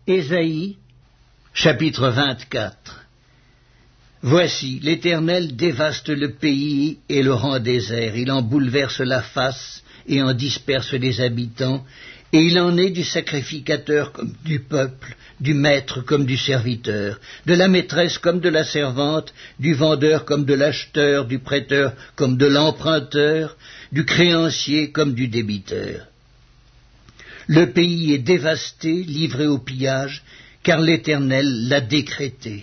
Ésaïe, chapitre 24. Voici, l'Éternel dévaste le pays et le rend désert. Il en bouleverse la face et en disperse les habitants, et il en est du sacrificateur comme du peuple, du maître comme du serviteur, de la maîtresse comme de la servante, du vendeur comme de l'acheteur, du prêteur comme de l'emprunteur, du créancier comme du débiteur. Le pays est dévasté, livré au pillage, car l'Éternel l'a décrété.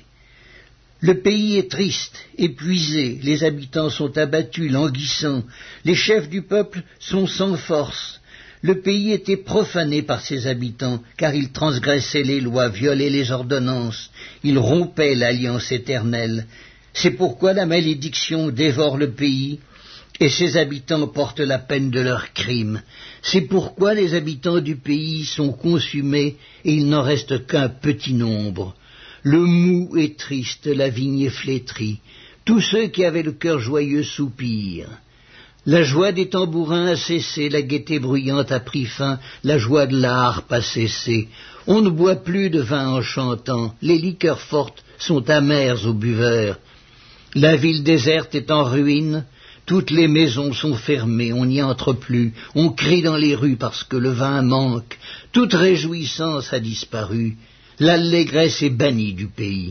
Le pays est triste, épuisé, les habitants sont abattus, languissants, les chefs du peuple sont sans force. Le pays était profané par ses habitants, car ils transgressaient les lois, violaient les ordonnances, ils rompaient l'alliance éternelle. C'est pourquoi la malédiction dévore le pays, et ses habitants portent la peine de leurs crimes. C'est pourquoi les habitants du pays sont consumés, et il n'en reste qu'un petit nombre. Le mou est triste, la vigne est flétrie. Tous ceux qui avaient le cœur joyeux soupirent. La joie des tambourins a cessé, la gaieté bruyante a pris fin, la joie de la harpe a cessé. On ne boit plus de vin en chantant, les liqueurs fortes sont amères aux buveurs. La ville déserte est en ruine, toutes les maisons sont fermées, on n'y entre plus, on crie dans les rues parce que le vin manque, toute réjouissance a disparu, l'allégresse est bannie du pays.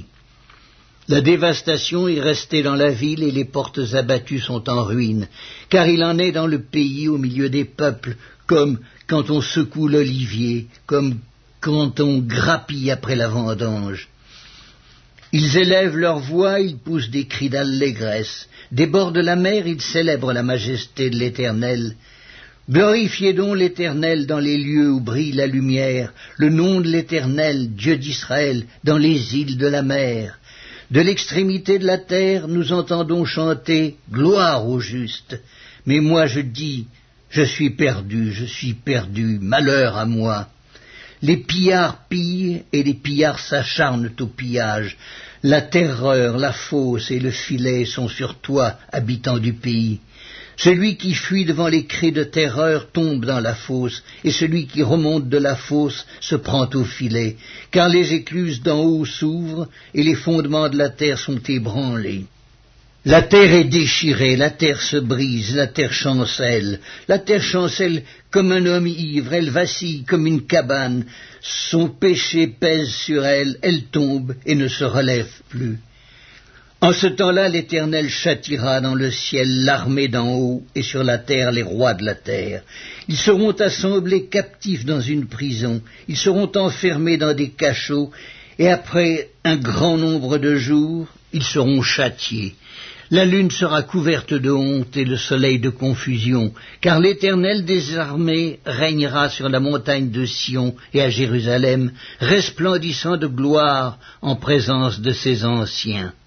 La dévastation est restée dans la ville et les portes abattues sont en ruine, car il en est dans le pays au milieu des peuples, comme quand on secoue l'olivier, comme quand on grappille après la vendange. Ils élèvent leur voix, ils poussent des cris d'allégresse. Des bords de la mer, ils célèbrent la majesté de l'Éternel. Glorifiez donc l'Éternel dans les lieux où brille la lumière, le nom de l'Éternel, Dieu d'Israël, dans les îles de la mer. De l'extrémité de la terre, nous entendons chanter « Gloire au juste ». Mais moi je dis « Je suis perdu, malheur à moi ». Les pillards pillent et les pillards s'acharnent au pillage. La terreur, la fosse et le filet sont sur toi, habitant du pays. Celui qui fuit devant les cris de terreur tombe dans la fosse, et celui qui remonte de la fosse se prend au filet, car les écluses d'en haut s'ouvrent, et les fondements de la terre sont ébranlés. La terre est déchirée, la terre se brise, la terre chancelle comme un homme ivre, elle vacille comme une cabane, son péché pèse sur elle, elle tombe et ne se relève plus. En ce temps-là, l'Éternel châtiera dans le ciel l'armée d'en haut et sur la terre les rois de la terre. Ils seront assemblés captifs dans une prison, ils seront enfermés dans des cachots, et après un grand nombre de jours, ils seront châtiés. La lune sera couverte de honte et le soleil de confusion, car l'Éternel des armées régnera sur la montagne de Sion et à Jérusalem, resplendissant de gloire en présence de ses anciens.